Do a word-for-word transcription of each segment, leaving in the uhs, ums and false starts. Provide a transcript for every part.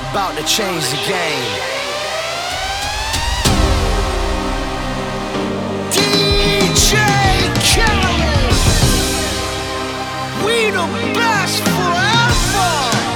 about to change the game. D J Khaled, we the best forever.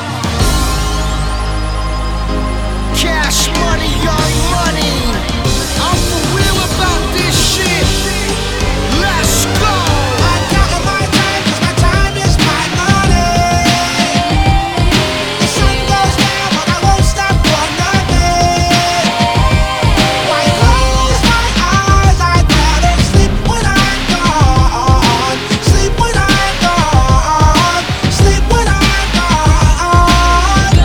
Cash money, young money. I'm for real about this shit. Let's go. I got my time, 'cause my time is my money. The sun goes down, but I won't stop for nothing. Why close my eyes? I'd rather sleep when I'm gone. Sleep when I'm gone. Sleep when I'm gone.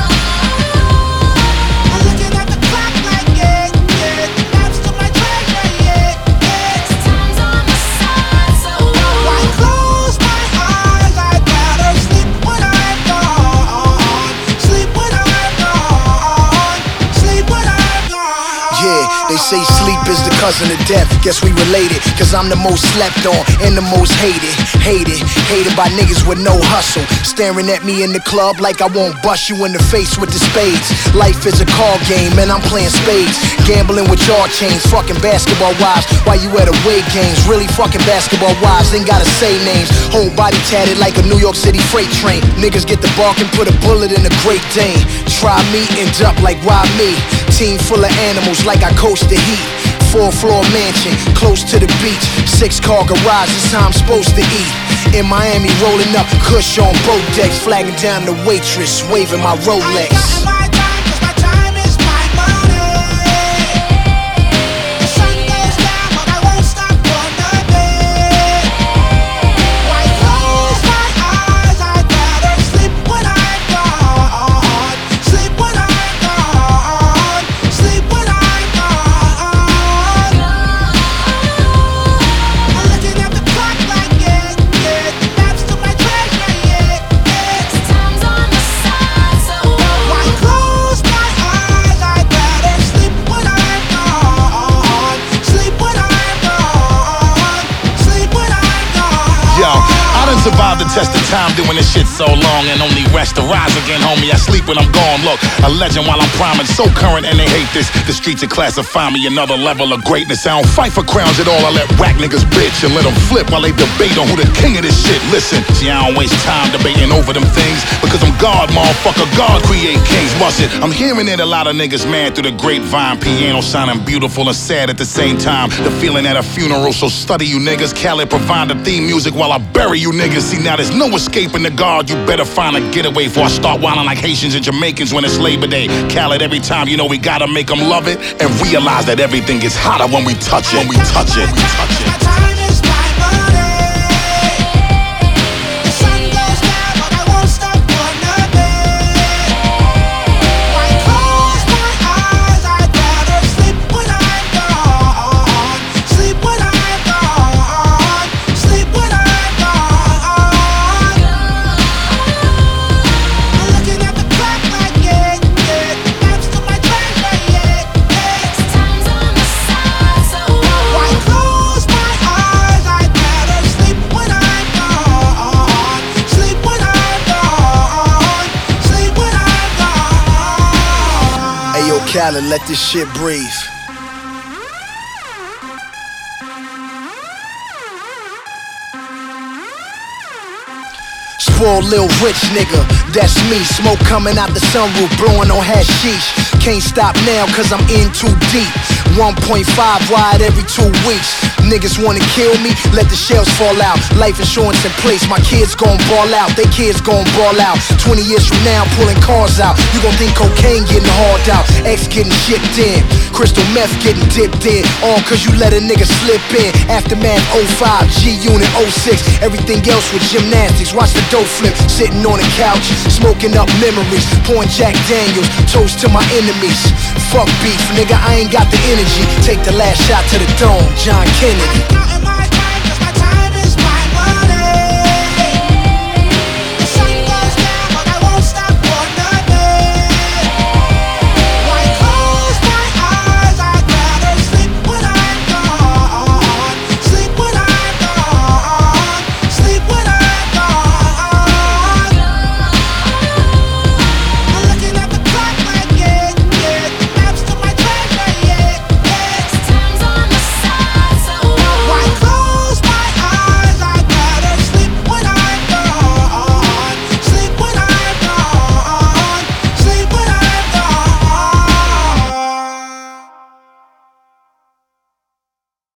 I'm looking at the clock like it, yeah. That's to my treasure, yeah, yeah. Time's on my side, so Why close my eyes? I'd rather sleep when I'm gone. Sleep when I'm gone. Sleep when I'm gone. Yeah, they say sleep is the cousin of death. Guess we related, cause I'm the most slept on and the most hated. Hated, hated by niggas with no hustle. Staring at me in the club like I won't bust you in the face with the spades. Life is a card game and I'm playing spades. Gambling with yard chains, fucking basketball wives. While you at away games, really fucking basketball wives. Ain't gotta say names. Whole body tatted like a New York City freight train. Niggas get the bark and put a bullet in a Great Dane. Try me, end up like why me? Team full of animals like I coach the heat. Four floor mansion, close to the beach. Six car garage, it's how I'm supposed to eat. In Miami, rolling up, kush on both decks. Flagging down the waitress, waving my Rolex. I got my time, 'cause my time is my money. The sun goes down, but I won't stop for nothing. Why close my eyes? I'd rather sleep when I'm gone. Sleep when I'm gone. Sleep when I'm gone. I'm looking at the clock like it, yeah. That's to my treasure, yeah, yeah. time's on my side, so Why close my eyes? I'd rather sleep when I'm gone. Sleep when I'm gone. Sleep when I'm gone. Yo, I done survived the test of time doing this shit so long and only rest to rise again, homie. I sleep when I'm gone. Look, a legend while I'm priming, so current and they hate this. The streets are classify me another level of greatness. I don't fight for crowns at all. I let whack niggas bitch and let them flip while they debate on who the king of this shit. Listen, see, I don't waste time debating over them things because I'm God, motherfucker. God create kings. Bust it. I'm hearing it a lot of niggas mad through the grapevine. Piano sounding beautiful and sad at the same time. The feeling at a funeral, so study you niggas. Khaled provide the theme music while I bury you niggas. See, now there's no escaping the God. You better find a getaway before I start wilding like Haitians and Jamaicans when it's Labor Day. Khaled, every time, you know we gotta make them love it and realize that everything gets hotter when we touch it. When we touch it. We touch it. My time is my money. The sun goes down, but I won't stop for nothing. Why close my eyes? I'd rather sleep when I'm gone. Sleep when I'm gone. Sleep when I'm gone. I'm looking at the clock like it, yeah. That's to my treasure, yeah, yeah. time's on my side, so Why close my eyes? I'd rather sleep when I'm gone. Sleep when I'm gone. Sleep when I'm gone. Hey yo, Khaled, let this shit breathe. Spoiled little rich nigga, that's me. Smoke coming out the sunroof, blowing on hashish. Can't stop now cause I'm in too deep. one point five wide every two weeks. Niggas wanna kill me, let the shells fall out. Life insurance in place, my kids gon' ball out. They kids gon' ball out. twenty years from now, pulling cars out. You gon' think cocaine getting hauled out. X getting shipped in, crystal meth getting dipped in. All cause you let a nigga slip in. Aftermath oh five, G-Unit oh six. Everything else with gymnastics. Watch the dough flip, sitting on the couch, smoking up memories, pouring Jack Daniels, toast to my enemies. Fuck beef, nigga, I ain't got the energy. Take the last shot to the dome, John Kennedy. I got my